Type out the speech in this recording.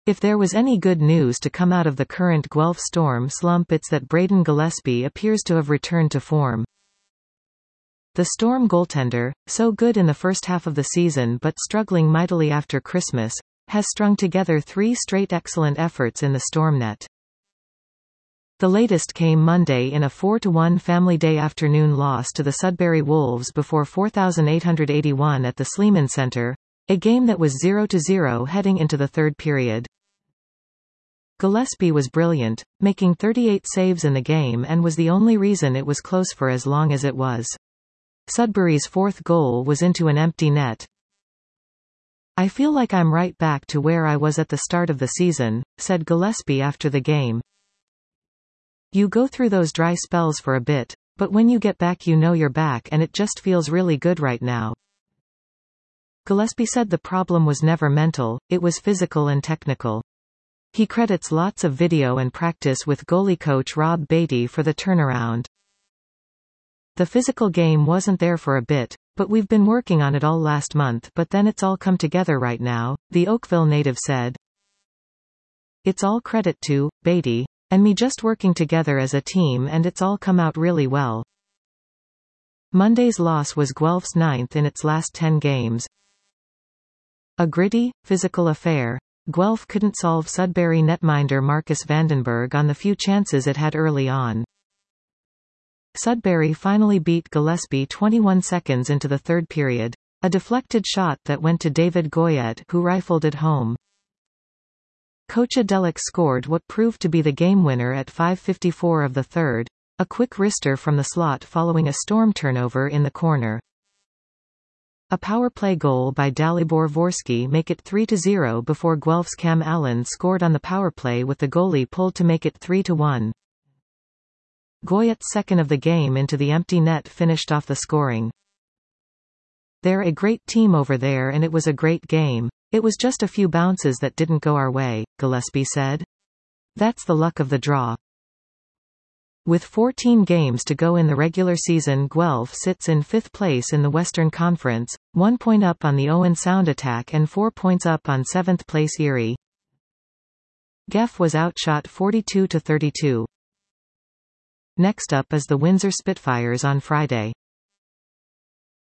If there was any good news to come out of the current Guelph Storm slump, it's that Braden Gillespie appears to have returned to form. The Storm goaltender, so good in the first half of the season but struggling mightily after Christmas, has strung together 3 straight excellent efforts in the Storm net. The latest came Monday in a 4-1 Family Day afternoon loss to the Sudbury Wolves before 4,881 at the Sleeman Centre, a game that was 0-0 heading into the third period. Gillespie was brilliant, making 38 saves in the game and was the only reason it was close for as long as it was. Sudbury's 4th goal was into an empty net. "I feel like I'm right back to where I was at the start of the season," said Gillespie after the game. "You go through those dry spells for a bit, but when you get back you know you're back and it just feels really good right now." Gillespie said the problem was never mental, it was physical and technical. He credits lots of video and practice with goalie coach Rob Beatty for the turnaround. "The physical game wasn't there for a bit, but we've been working on it all last month, but then it's all come together right now," the Oakville native said. "It's all credit to Beatty and me just working together as a team, and it's all come out really well." Monday's loss was Guelph's 9th in its last 10 games. A gritty, physical affair. Guelph couldn't solve Sudbury netminder Marcus Vandenberg on the few chances it had early on. Sudbury finally beat Gillespie 21 seconds into the third period. A deflected shot that went to David Goyette, who rifled it home. Coach Adelek scored what proved to be the game winner at 5:54 of the third, a quick wrister from the slot following a Storm turnover in the corner. A power play goal by Dalibor Vorsky make it 3-0 before Guelph's Cam Allen scored on the power play with the goalie pulled to make it 3-1. Goyette's second of the game into the empty net finished off the scoring. "They're a great team over there and it was a great game. It was just a few bounces that didn't go our way," Gillespie said. "That's the luck of the draw." With 14 games to go in the regular season, Guelph sits in 5th place in the Western Conference, 1 point up on the Owen Sound Attack and 4 points up on 7th place Erie. Guelph was outshot 42-32. Next up is the Windsor Spitfires on Friday.